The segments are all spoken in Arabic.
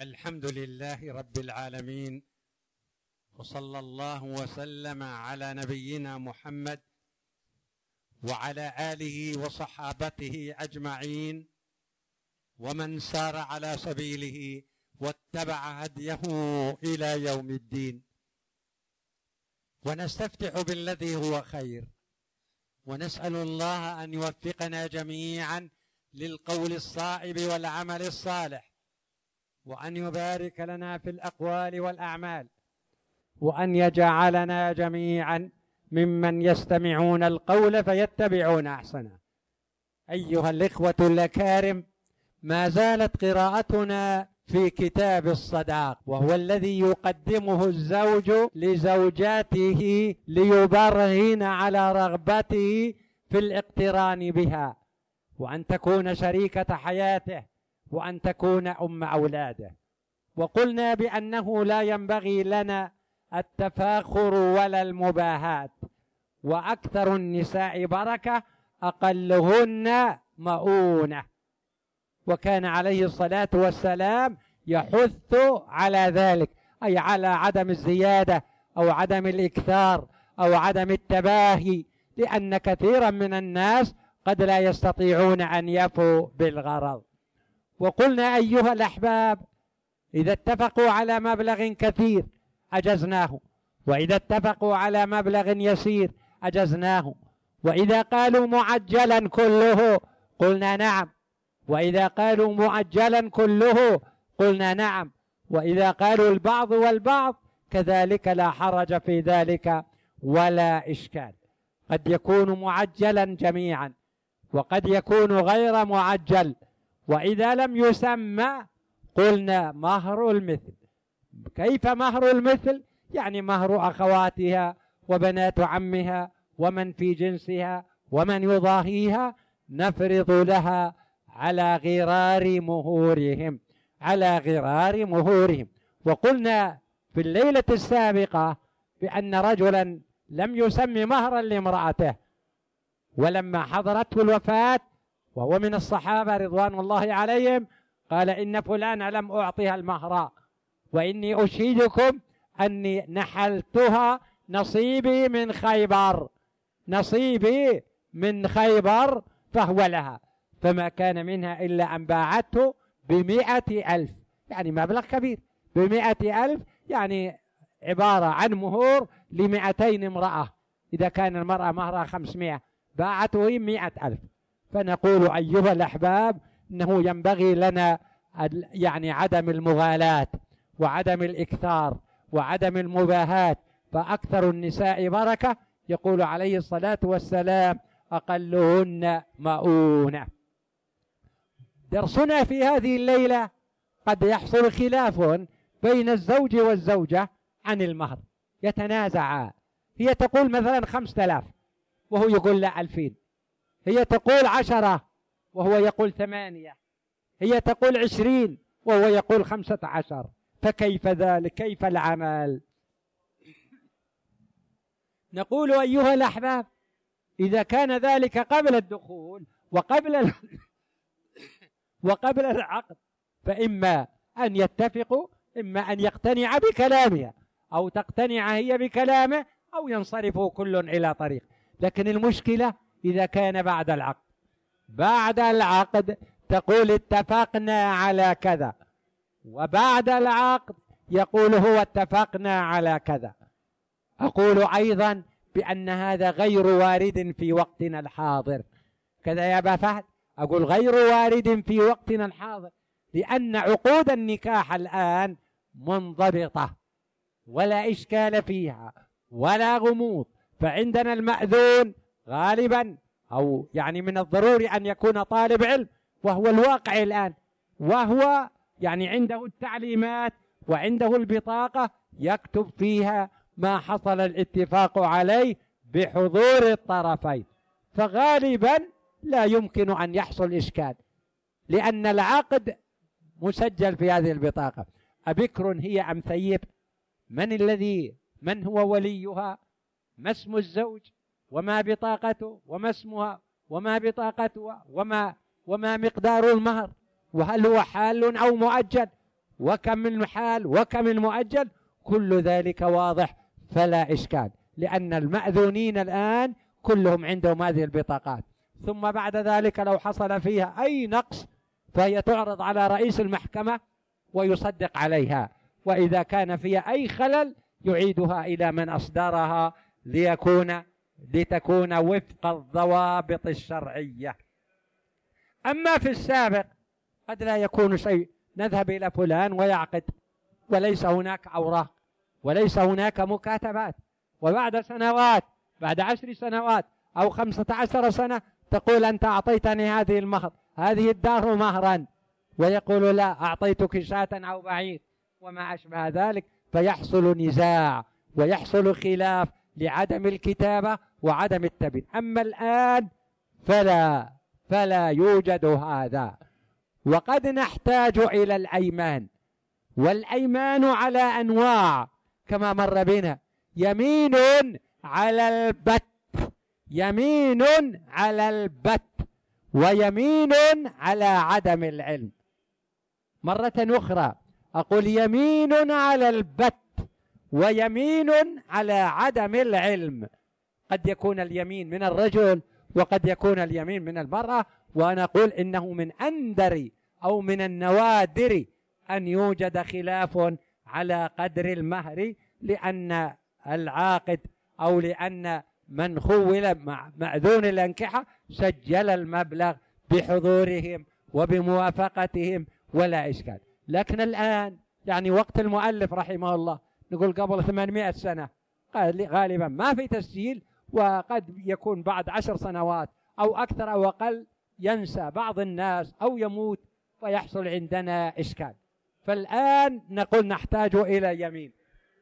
الحمد لله رب العالمين، وصلى الله وسلم على نبينا محمد وعلى آله وصحابته أجمعين، ومن سار على سبيله واتبع هديه إلى يوم الدين. ونستفتح بالذي هو خير، ونسأل الله أن يوفقنا جميعا للقول الصائب والعمل الصالح، وأن يبارك لنا في الأقوال والأعمال، وأن يجعلنا جميعا ممن يستمعون القول فيتبعون أحسنه. أيها الإخوة الأكارم، ما زالت قراءتنا في كتاب الصداق، وهو الذي يقدمه الزوج لزوجاته ليبرهن على رغبته في الاقتران بها، وأن تكون شريكة حياته، وأن تكون أم أولاده. وقلنا بأنه لا ينبغي لنا التفاخر ولا المباهاة، وأكثر النساء بركة أقلهن مؤونة. وكان عليه الصلاة والسلام يحث على ذلك، أي على عدم الزيادة أو عدم الإكثار أو عدم التباهي، لأن كثيرا من الناس قد لا يستطيعون أن يفوا بالغرض. وقلنا أيها الأحباب، إذا اتفقوا على مبلغ كثير أجزناه، وإذا اتفقوا على مبلغ يسير أجزناه، وإذا قالوا معجلا كله قلنا نعم، وإذا قالوا مؤجلا كله قلنا نعم، وإذا قالوا البعض والبعض كذلك لا حرج في ذلك ولا إشكال. قد يكون معجلا جميعا، وقد يكون غير معجل. وإذا لم يسمى قلنا مهر المثل. كيف مهر المثل؟ يعني مهر أخواتها وبنات عمها ومن في جنسها ومن يضاهيها، نفرض لها على غرار مهورهم، على غرار مهورهم. وقلنا في الليلة السابقة بأن رجلا لم يسمي مهرا لامرأته، ولما حضرته الوفاة وهو من الصحابة رضوان الله عليهم قال: إن فلان لم أعطيها المهر، وإني أشهدكم أني نحلتها نصيبي من خيبر، نصيبي من خيبر فهو لها، فما كان منها إلا أن باعته ب100,000، يعني مبلغ كبير. ب100,000 يعني عبارة عن مهور ل200 امرأة، إذا كان المرأة مهرها 500 باعته 100,000. فنقول أيها الأحباب، إنه ينبغي لنا يعني عدم المغالاة وعدم الإكثار وعدم المباهاة، فأكثر النساء بركة. يقول عليه الصلاة والسلام: أقلهن مؤونة. درسنا في هذه الليلة قد يحصل خلاف بين الزوج والزوجة عن المهر، يتنازعا. هي تقول مثلا 5,000 وهو يقول لا 2000، هي تقول 10 وهو يقول 8، هي تقول 20 وهو يقول 15. فكيف ذلك؟ كيف العمل؟ نقول أيها الأحباب، إذا كان ذلك قبل الدخول وقبل العقد، فإما أن يتفقوا، إما أن يقتنع بكلامها أو تقتنع هي بكلامه، أو ينصرفوا كل إلى طريق. لكن المشكلة إذا كان بعد العقد. بعد العقد تقول اتفقنا على كذا، وبعد العقد يقول هو اتفقنا على كذا. أقول أيضا بأن هذا غير وارد في وقتنا الحاضر. كذا يا أبا فهد؟ أقول غير وارد في وقتنا الحاضر، لأن عقود النكاح الآن منضبطة ولا إشكال فيها ولا غموض. فعندنا المأذون غالبا، أو يعني من الضروري أن يكون طالب علم، وهو الواقع الآن، وهو يعني عنده التعليمات وعنده البطاقة يكتب فيها ما حصل الاتفاق عليه بحضور الطرفين، فغالبا لا يمكن أن يحصل إشكال، لأن العقد مسجل في هذه البطاقة. أبكر هي أم ثيب؟ من هو وليها؟ ما اسم الزوج؟ وما بطاقته؟ وما اسمها؟ وما بطاقتها؟ وما مقدار المهر؟ وهل هو حال أو مؤجل؟ وكم المحال وكم المؤجل، كل ذلك واضح فلا إشكال، لأن المأذونين الآن كلهم عندهم هذه البطاقات. ثم بعد ذلك لو حصل فيها أي نقص فهي تعرض على رئيس المحكمة ويصدق عليها، وإذا كان فيها أي خلل يعيدها إلى من أصدرها لتكون وفق الضوابط الشرعية. أما في السابق قد لا يكون شيء، نذهب إلى فلان ويعقد وليس هناك أوراق وليس هناك مكاتبات، وبعد سنوات، بعد 10 سنوات أو 15 سنة تقول أنت أعطيتني هذه المهر، هذه الدار مهرا، ويقول لا أعطيتك شاة أو بعير وما أشبه ذلك، فيحصل نزاع ويحصل خلاف لعدم الكتابة وعدم التبيين. أما الآن فلا يوجد هذا. وقد نحتاج إلى الأيمان، والأيمان على أنواع كما مر بنا: يمين على البت، يمين على البت، ويمين على عدم العلم. مرة أخرى أقول يمين على البت ويمين على عدم العلم. قد يكون اليمين من الرجل وقد يكون اليمين من المرأة، وأنا أقول إنه من أندر أو من النوادر أن يوجد خلاف على قدر المهر، لأن العاقد أو لأن من خول مأذون الأنكحة سجل المبلغ بحضورهم وبموافقتهم ولا إشكال. لكن الآن يعني وقت المؤلف رحمه الله نقول قبل 800 سنة غالبا ما في تسجيل، وقد يكون بعد 10 سنوات أو أكثر أو أقل ينسى بعض الناس أو يموت فيحصل عندنا إشكال. فالآن نقول نحتاج إلى يمين،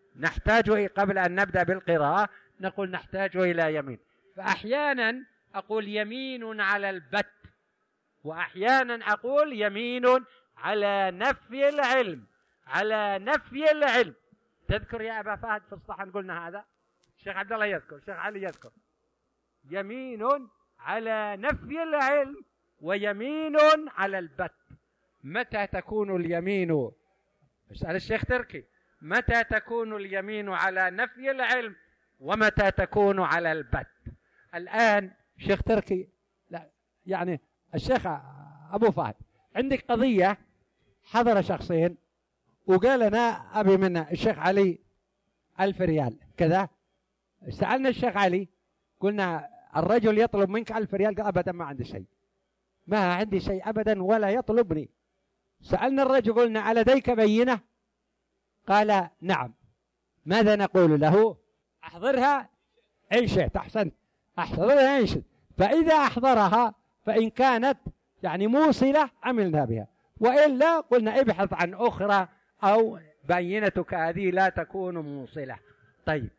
قبل أن نبدأ بالقراءة نقول نحتاج إلى يمين. فأحيانا أقول يمين على البت، وأحيانا أقول يمين على نفي العلم، على نفي العلم. تذكر يا أبا فهد في الصحن قلنا هذا؟ الشيخ عبد الله يذكر، الشيخ علي يذكر. يمين على نفي العلم ويمين على البت. متى تكون اليمين؟ اسأل الشيخ تركي، متى تكون اليمين على نفي العلم ومتى تكون على البت؟ الآن الشيخ تركي، لا يعني الشيخ أبو فهد، عندك قضية حضر شخصين وقال أنا أبي من الشيخ علي 1000 ريال كذا. سألنا الشيخ علي قلنا الرجل يطلب منك 1000 ريال، قال أبدا ما عندي شيء، ما عندي شيء أبدا ولا يطلبني. سألنا الرجل قلنا ألديك بينة؟ قال نعم. ماذا نقول له؟ أحضرها إن شئت، أحسنت، أحضرها إن شئت. فإذا أحضرها فإن كانت يعني موصلة عملنا بها، وإلا قلنا ابحث عن أخرى أو بينتك هذه لا تكون موصلة. طيب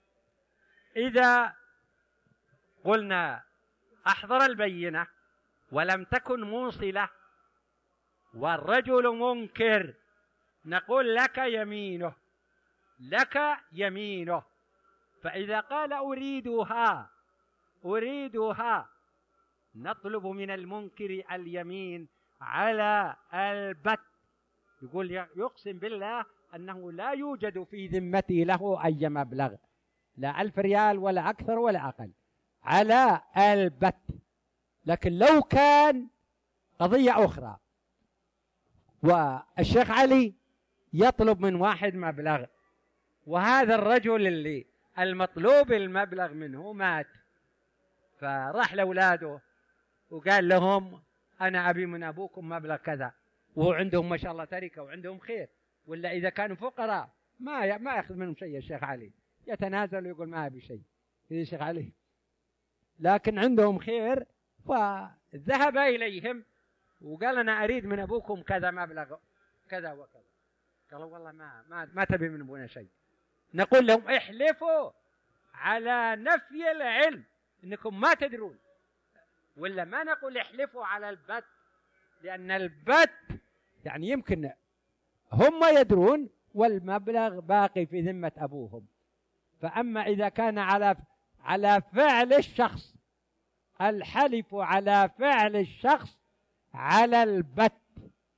إذا قلنا أحضر البينة ولم تكن موصلة والرجل منكر، نقول لك يمينه، لك يمينه. فإذا قال أريدها نطلب من المنكر اليمين على البت، يقول يقسم بالله أنه لا يوجد في ذمتي له أي مبلغ، لا 1000 ريال ولا أكثر ولا أقل، على البت. لكن لو كان قضية أخرى والشيخ علي يطلب من واحد مبلغ، وهذا الرجل اللي المطلوب المبلغ منه مات، فراح لأولاده وقال لهم أنا أبي من أبوكم مبلغ كذا، وهو عندهم ما شاء الله تركة وعندهم خير، ولا إذا كانوا فقراء ما يأخذ منهم شيء الشيخ علي، يتنازل ويقول ما أبي شيء الشيخ علي، لكن عندهم خير. فذهب إليهم وقال أنا أريد من أبوكم كذا مبلغ كذا وكذا، قالوا والله ما تبي من أبونا شيء. نقول لهم احلفوا على نفي العلم إنكم ما تدرون، ولا ما نقول احلفوا على البت، لأن البت يعني يمكن هم يدرون والمبلغ باقي في ذمة أبوهم. فأما إذا كان على فعل الشخص، الحلف على فعل الشخص على البت،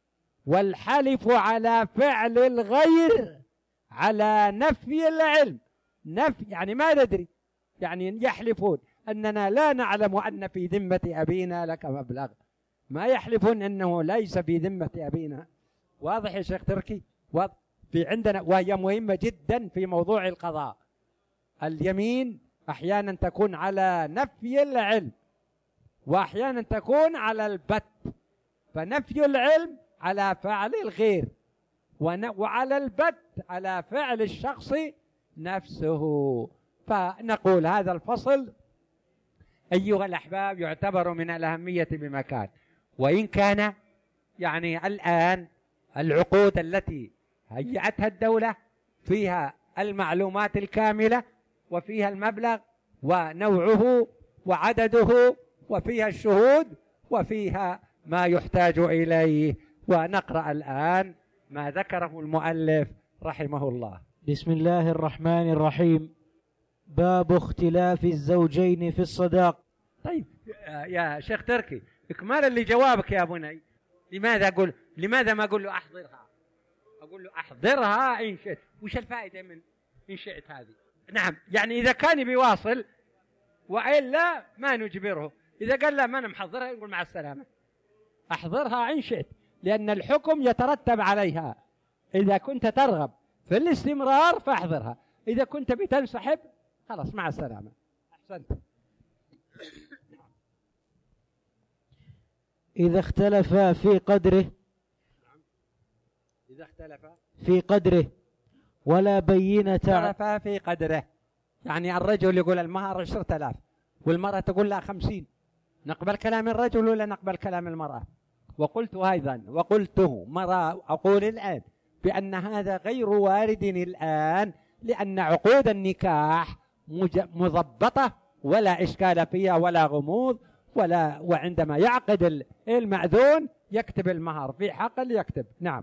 والحلف على فعل الغير على نفي العلم. نفي يعني ما ندري، يعني يحلفون أننا لا نعلم أن في ذمة أبينا لك مبلغ، ما يحلفون أنه ليس في ذمة أبينا. واضح يا شيخ تركي؟ واضح. في عندنا، وهي مهمة جدا في موضوع القضاء. اليمين أحيانا تكون على نفي العلم وأحيانا تكون على البت، فنفي العلم على فعل الغير، وعلى البت على فعل الشخص نفسه. فنقول هذا الفصل أيها الأحباب يعتبر من الأهمية بمكان، وإن كان يعني الآن العقود التي هيئتها الدولة فيها المعلومات الكاملة وفيها المبلغ ونوعه وعدده وفيها الشهود وفيها ما يحتاج إليه. ونقرأ الآن ما ذكره المؤلف رحمه الله. بسم الله الرحمن الرحيم. باب اختلاف الزوجين في الصداق. طيب يا شيخ تركي، إكمالا لجوابك يا بني، لماذا ما أقول له أحضرها؟ أقول له أحضرها إن شئت. وش الفائدة من إن شئت هذه؟ نعم، يعني إذا كان بيواصل وإلا ما نجبره. إذا قال لا ما أنا محضرها نقول مع السلامة. أحضرها إن شئت، لأن الحكم يترتب عليها. إذا كنت ترغب في الاستمرار فاحضرها، إذا كنت بتنسحب خلاص مع السلامة. أحسنت. إذا اختلف في قدره، إذا اختلف في قدره ولا بينة. اختلف في قدره، يعني الرجل يقول المهر 10,000 والمرأة تقول لا 50، نقبل كلام الرجل ولا نقبل كلام المرأة؟ وقلت أيضا وقلته مرة أقول الآن بأن هذا غير وارد الآن، لأن عقود النكاح مضبطة ولا إشكال فيها ولا غموض وعندما يعقد المأذون يكتب المهر في حقل يكتب. نعم.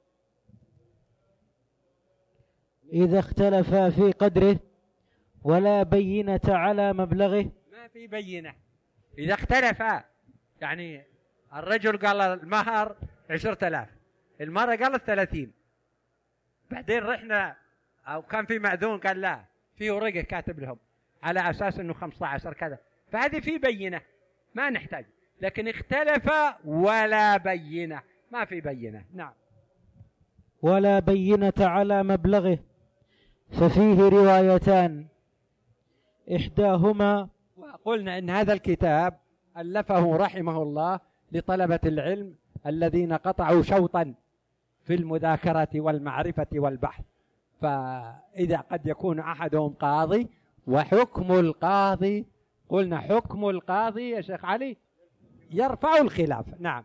إذا اختلف في قدره ولا بينة على مبلغه. ما في بينة. إذا اختلف، يعني الرجل قال المهر 10,000، المرأة قالت 30، بعدين رحنا أو كان في مأذون قال لا، في ورقة كاتب لهم على أساس أنه 15 كذا، فهذه في بينة ما نحتاج. لكن اختلف ولا بينة، ما في بينة. نعم. ولا بينة على مبلغه، ففيه روايتان إحداهما. وقلنا إن هذا الكتاب ألفه رحمه الله لطلبة العلم الذين قطعوا شوطا في المذاكرة والمعرفة والبحث. فإذا قد يكون أحدهم قاضي، وحكم القاضي قلنا حكم القاضي يا شيخ علي يرفع الخلاف. نعم.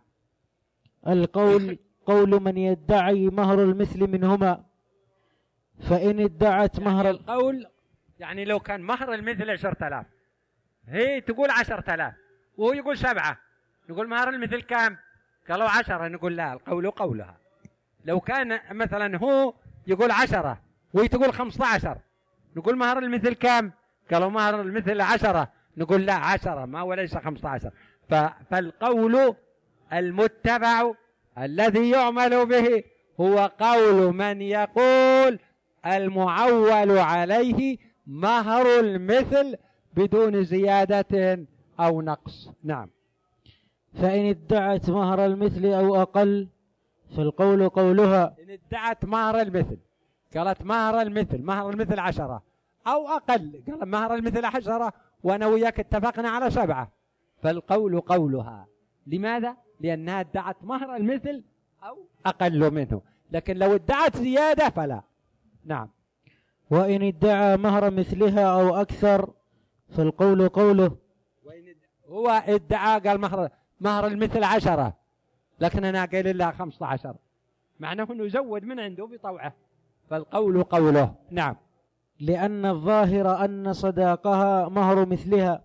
القول قول من يدعي مهر المثل منهما، فإن ادعت مهر القول يعني لو كان مهر المثل 10,000، هي تقول 10,000 وهو يقول 7، نقول مهر المثل كام؟ قالوا 10، نقول لا، القول قولها. لو كان مثلا هو يقول 10 وهي تقول 15، نقول مهر المثل كام؟ قالوا مهر المثل 10، نقول لا 10 ما وليس 15. فالقول المتبع الذي يعمل به هو قول من يقول المعول عليه مهر المثل بدون زيادة أو نقص. نعم. فإن ادعت مهر المثل أو أقل فالقول قولها. إن ادعت مهر المثل، قالت مهر المثل 10 أو أقل، قال مهر المثل 10 وأنا وياك اتفقنا على 7، فالقول قولها. لماذا؟ لأنها ادعت مهر المثل أو أقل منه، لكن لو ادعت زيادة فلا. نعم. وإن ادعى مهر مثلها أو أكثر فالقول قوله. هو ادعى قال مهر المثل 10 لكن أنا قايل لها 15، معناه أنه يزود من عنده بطوعه، فالقول قوله. نعم. لأن الظاهر أن صداقها مهر مثلها،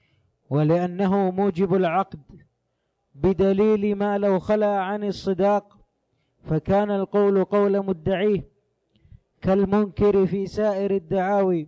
ولأنه موجب العقد، بدليل ما لو خلا عن الصداق فكان القول قول مدعيه كالمنكر في سائر الدعاوي.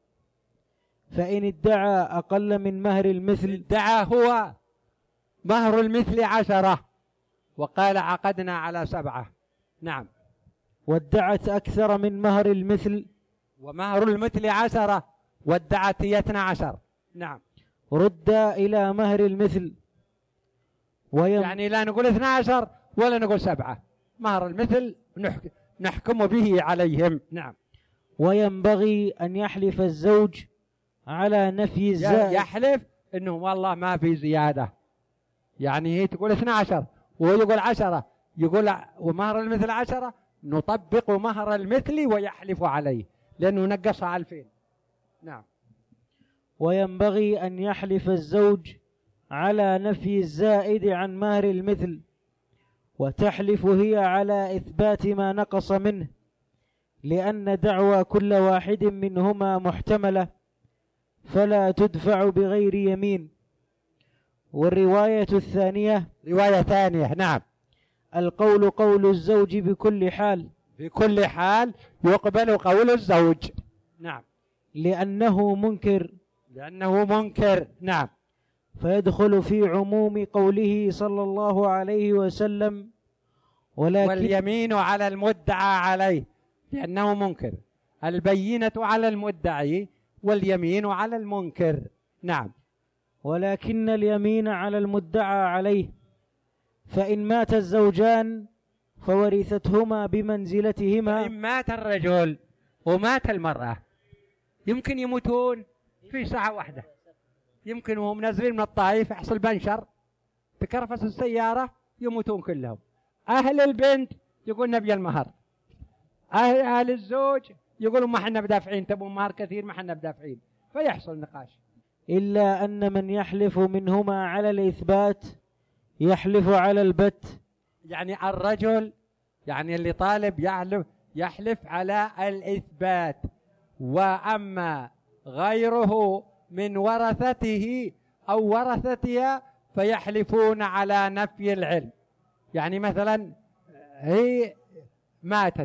فإن ادعى أقل من مهر المثل، ادعى هو مهر المثل 10 وقال عقدنا على 7. نعم. وادعت أكثر من مهر المثل، ومهر المثل 10 وادعت هي 12. نعم. رد إلى مهر المثل يعني لا نقول 12 ولا نقول 7، مهر المثل نحكم به عليهم. نعم. وينبغي أن يحلف الزوج على نفي الزائد، يحلف إنه والله ما في زيادة، يعني هي تقول 12 وهو يقول 10، يقول ومهر المثل 10، نطبق مهر المثل ويحلف عليه لأنه نقصها 2000. نعم. وينبغي أن يحلف الزوج على نفي الزائد عن مهر المثل، وتحلف هي على إثبات ما نقص منه، لأن دعوى كل واحد منهما محتملة فلا تدفع بغير يمين. والرواية الثانية رواية ثانية. نعم. القول قول الزوج بكل حال، بكل حال يقبل قول الزوج. نعم. لأنه منكر. نعم. فيدخل في عموم قوله صلى الله عليه وسلم واليمين على المدعى عليه، لأنه منكر. البينة على المدعي واليمين على المنكر. نعم. ولكن اليمين على المدعى عليه، فإن مات الزوجان فورثتهما بمنزلتهما. فإن مات الرجل ومات المرأة يمكن يموتون في ساعة واحدة، يمكن وهم نازلين من الطائف يحصل بنشر تكرفس السيارة يموتون كلهم. أهل البنت يقول نبي المهر، أهل الزوج يقولوا ما حنا بدافعين، تبون مهر كثير ما حنا بدافعين، فيحصل نقاش. إلا أن من يحلف منهما على الإثبات يحلف على البت، يعني الرجل يعني اللي طالب يحلف على الإثبات، وأما غيره من ورثته أو ورثتها فيحلفون على نفي العلم. يعني مثلا هي ماتت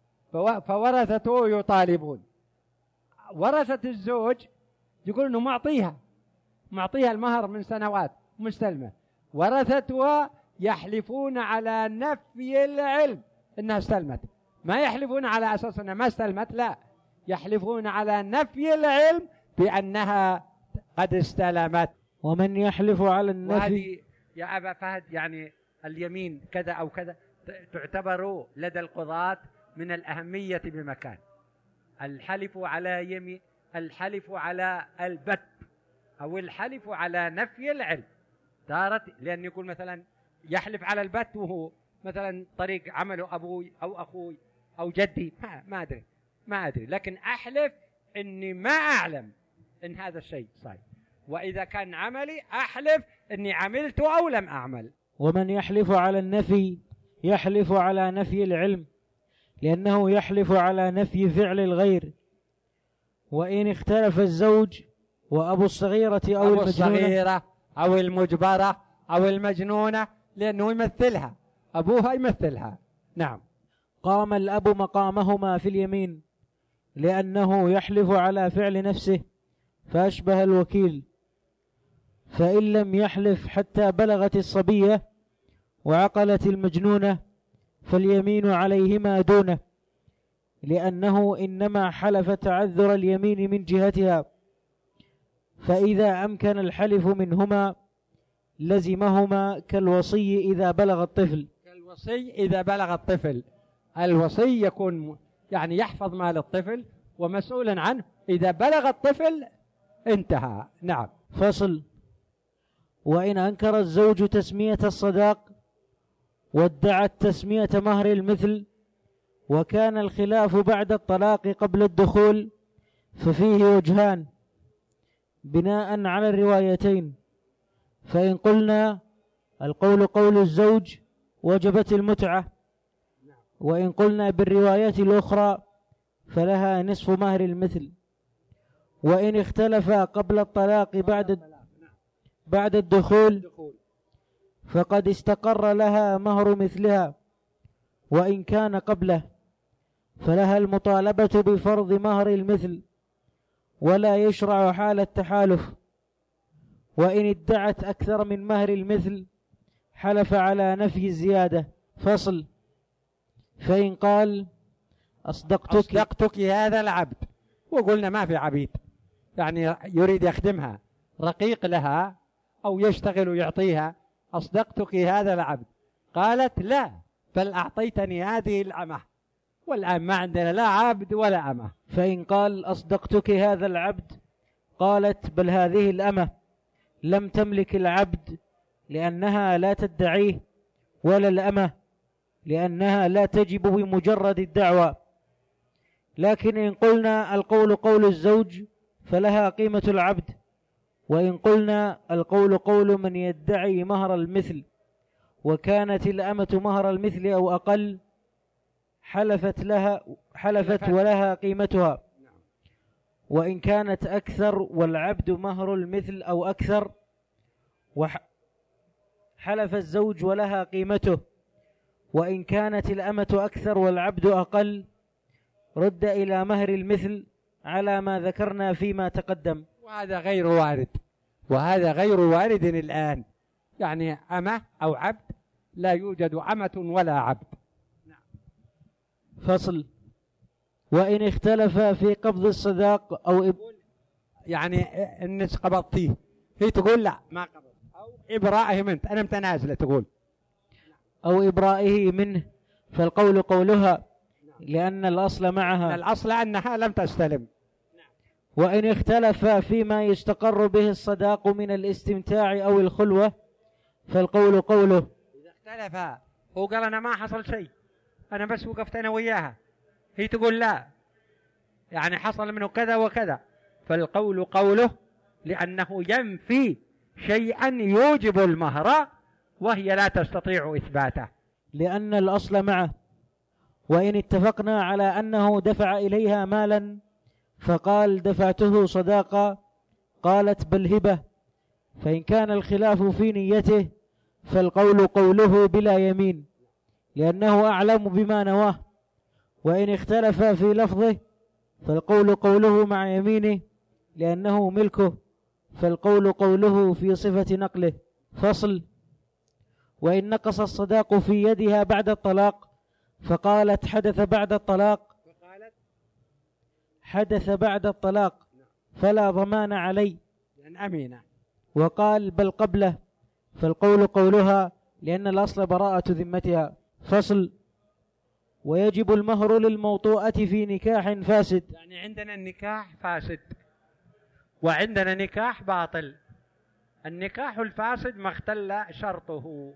فورثته يطالبون، ورثة الزوج يقول انه معطيها المهر من سنوات مستلمة، ورثتها يحلفون على نفي العلم انها استلمت، ما يحلفون على اساس انها ما استلمت، لا، يحلفون على نفي العلم بانها قد استلمت. ومن يحلف على النفي، وهذه يا أبا فهد يعني اليمين كذا أو كذا تعتبر لدى القضاة من الأهمية بمكان. الحلف على يمين، الحلف على البت أو الحلف على نفي العلم تارة، لأن يقول مثلا يحلف على البت وهو مثلا طريق عمله أبوي أو أخوي أو جدي، ما أدري، لكن أحلف إني ما أعلم إن هذا الشيء صحيح، وإذا كان عملي أحلف إني عملت أو لم أعمل. ومن يحلف على النفي يحلف على نفي العلم، لأنه يحلف على نفي فعل الغير. وإن اختلف الزوج وأبو الصغيرة أو الصغيرة أو المجبرة أو المجنونة، لأنه يمثلها، أبوها يمثلها. نعم. قام الأب مقامهما في اليمين، لأنه يحلف على فعل نفسه فأشبه الوكيل. فإن لم يحلف حتى بلغت الصبية وعقلت المجنونة فاليمين عليهما دونه، لأنه إنما حلف تعذر اليمين من جهتها. فإذا أمكن الحلف منهما لزمهما كالوصي إذا بلغ الطفل. كالوصي إذا بلغ الطفل، الوصي يكون يعني يحفظ مال الطفل ومسؤولا عنه، إذا بلغ الطفل انتهى. نعم. فصل. وإن أنكر الزوج تسمية الصداق وادعت تسمية مهر المثل وكان الخلاف بعد الطلاق قبل الدخول ففيه وجهان بناء على الروايتين. فإن قلنا القول قول الزوج وجبت المتعة، وإن قلنا بالروايات الأخرى فلها نصف مهر المثل. وإن اختلف قبل الطلاق بعد الدخول فقد استقر لها مهر مثلها، وإن كان قبله فلها المطالبة بفرض مهر المثل ولا يشرع حال التحالف. وإن ادعت أكثر من مهر المثل حلف على نفي الزيادة. فصل. فإن قال أصدقتك هذا العبد، وقلنا ما في عبيد، يعني يريد يخدمها، رقيق لها أو يشتغل ويعطيها، أصدقتك هذا العبد، قالت لا بل أعطيتني هذه الأمة، والآن ما عندنا لا عبد ولا أمة. فإن قال أصدقتك هذا العبد، قالت بل هذه الأمة، لم تملك العبد لأنها لا تدعيه، ولا الأمة لأنها لا تجب بمجرد الدعوة. لكن إن قلنا القول قول الزوج فلها قيمة العبد، وإن قلنا القول قول من يدعي مهر المثل وكانت الأمة مهر المثل أو أقل حلفت ولها قيمتها، وإن كانت أكثر والعبد مهر المثل أو أكثر حلف الزوج ولها قيمته، وإن كانت الأمة أكثر والعبد أقل رد إلى مهر المثل على ما ذكرنا فيما تقدم. وهذا غير وارد، وهذا غير وارد الآن، يعني أمة أو عبد لا يوجد أمة ولا عبد. فصل. وإن اختلف في قبض الصداق أو يعني الناس قبضتيه، هي تقول لا ما قبض، أو إبرائه منه، أنا متنازلة تقول، أو إبرائه منه، فالقول قولها لأن الأصل معها، الأصل أنها لم تستلم. وإن اختلف فيما يستقر به الصداق من الاستمتاع أو الخلوة فالقول قوله. إذا اختلف، هو قال أنا ما حصل شيء، أنا بس وقفت أنا وياها، هي تقول لا يعني حصل منه كذا وكذا، فالقول قوله لأنه ينفي شيئا يوجب المهر وهي لا تستطيع إثباته، لأن الأصل معه. وإن اتفقنا على أنه دفع إليها مالا فقال دفعته صداقة، قالت بل هبة، فإن كان الخلاف في نيته فالقول قوله بلا يمين لأنه أعلم بما نواه. وإن اختلف في لفظه فالقول قوله مع يمينه لأنه ملكه، فالقول قوله في صفة نقله. فصل. وإن نقص الصداق في يدها بعد الطلاق فقالت حدث بعد الطلاق فلا ضمان علي لأن أمينة، وقال بل قبله، فالقول قولها لأن الأصل براءة ذمتها. فصل. ويجب المهر للموطوءة في نكاح فاسد، يعني عندنا النكاح فاسد وعندنا نكاح باطل. النكاح الفاسد ما اختل شرطه،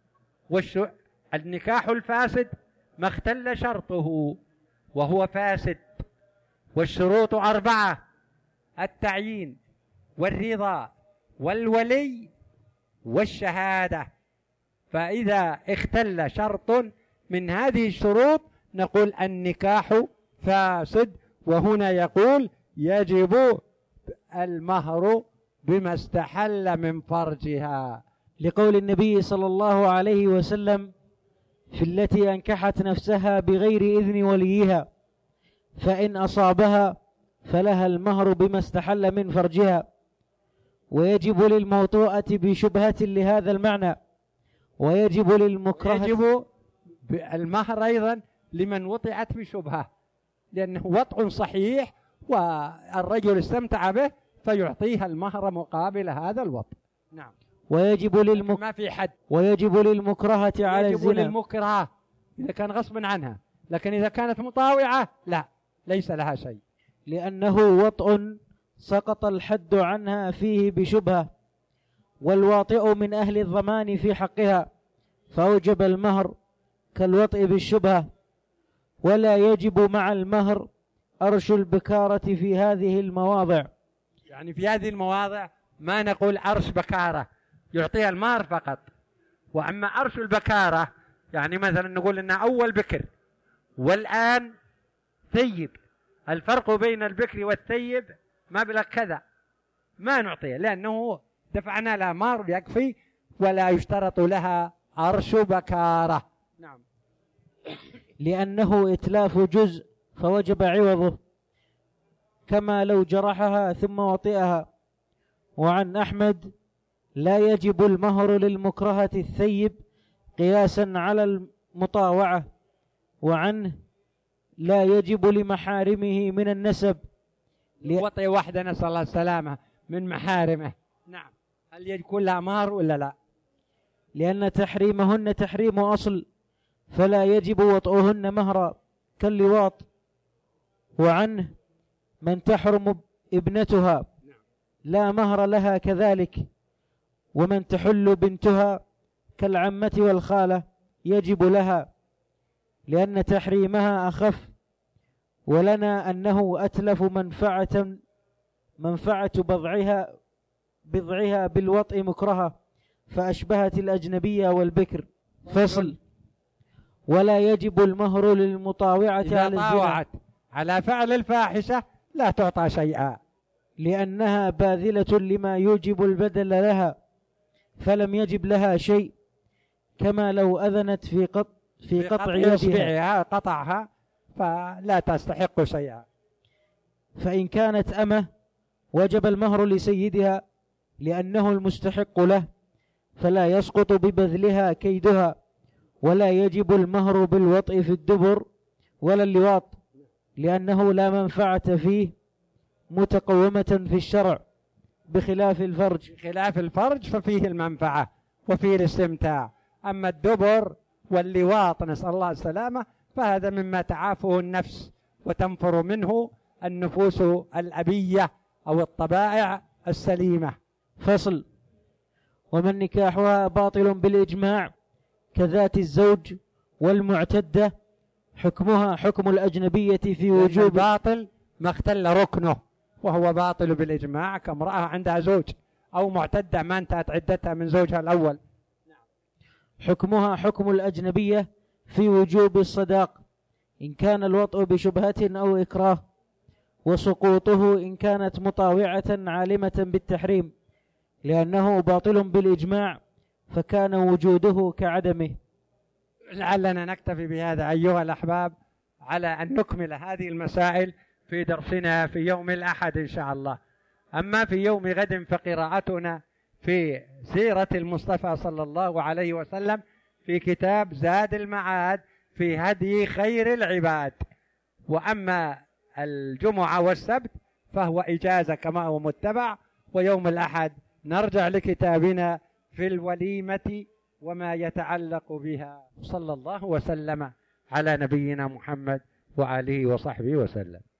النكاح الفاسد ما اختل شرطه وهو فاسد، والشروط 4: التعيين والرضا والولي والشهادة. فإذا اختل شرط من هذه الشروط نقول النكاح فاسد. وهنا يقول يجب المهر بما استحل من فرجها، لقول النبي صلى الله عليه وسلم في التي أنكحت نفسها بغير إذن وليها، فإن أصابها فلها المهر بما استحل من فرجها. ويجب للموطوءة بشبهة لهذا المعنى، ويجب للمكره، يجب المهر أيضا لمن وطئت بشبهة، لأنه وطء صحيح والرجل استمتع به فيعطيها المهر مقابل هذا الوطء. نعم. ويجب ما في حد. ويجب للمكرهة على يجب الزنا، للمكرهة إذا كان غصبا عنها، لكن إذا كانت مطاوعة لا، ليس لها شيء، لأنه وطء سقط الحد عنها فيه بشبهة، والواطئ من أهل الضمان في حقها فأوجب المهر كالوطئ بالشبهة. ولا يجب مع المهر أرش البكارة في هذه المواضع، يعني في هذه المواضع ما نقول أرش بكارة يعطيها المهر فقط، وأما أرش البكارة يعني مثلا نقول إنها أول بكر والآن ثيب، الفرق بين البكر والثيب مبلغ كذا، ما نعطيه لأنه دفعنا لها مهر يكفي ولا يشترط لها أرش بكارة. نعم. لأنه إتلاف جزء فوجب عوضه، كما لو جرحها ثم وطئها. وعن أحمد لا يجب المهر للمكرهة الثيب قياسا على المطاوعة، وعنه لا يجب لمحارمه من النسب. وطي واحدة نسأل الله السلامة من محارمه، نعم، هل يكون لها مهر ولا لا؟ لأن تحريمهن تحريم أصل، فلا يجب وطئهن مهرا كاللواط. وعنه من تحرم ابنتها لا مهر لها كذلك، ومن تحل بنتها كالعمة والخالة يجب لها، لأن تحريمها أخف، ولنا أنه أتلف منفعة بضعها بالوطء مكرهة، فأشبهت الأجنبية والبكر. فصل. ولا يجب المهر للمطاوعة إذا طاوعت على فعل الفاحشة لا تعطى شيئا، لأنها باذلة لما يوجب البدل لها، فلم يجب لها شيء، كما لو أذنت في قطع يدها قطعها فلا تستحق شيئا. فإن كانت أمة وجب المهر لسيدها لأنه المستحق له، فلا يسقط ببذلها كيدها، ولا يجب المهر بالوطء في الدبر ولا اللواط، لأنه لا منفعة فيه متقومة في الشرع، بخلاف الفرج. خلاف الفرج ففيه المنفعة وفيه الاستمتاع، أما الدبر واللواط نسأل الله السلامة فهذا مما تعافه النفس وتنفر منه النفوس الأبية أو الطبائع السليمة. فصل. ومن نكاحها باطل بالإجماع كذات الزوج والمعتدة، حكمها حكم الأجنبية في وجوب باطل ما اختل ركنه، وهو باطل بالإجماع كامرأة عندها زوج أو معتدة ما انتهت عدتها من زوجها الأول. حكمها حكم الأجنبية في وجوب الصداق إن كان الوطء بشبهة أو إكراه، وسقوطه إن كانت مطاوعة عالمة بالتحريم، لأنه باطل بالإجماع فكان وجوده كعدمه. لعلنا نكتفي بهذا أيها الأحباب على أن نكمل هذه المسائل في درسنا في يوم الأحد إن شاء الله. أما في يوم غد فقراءتنا في سيرة المصطفى صلى الله عليه وسلم في كتاب زاد المعاد في هدي خير العباد. وأما الجمعة والسبت فهو إجازة كما هو متبع، ويوم الأحد نرجع لكتابنا في الوليمة وما يتعلق بها. صلى الله وسلم على نبينا محمد وآله وصحبه وسلم.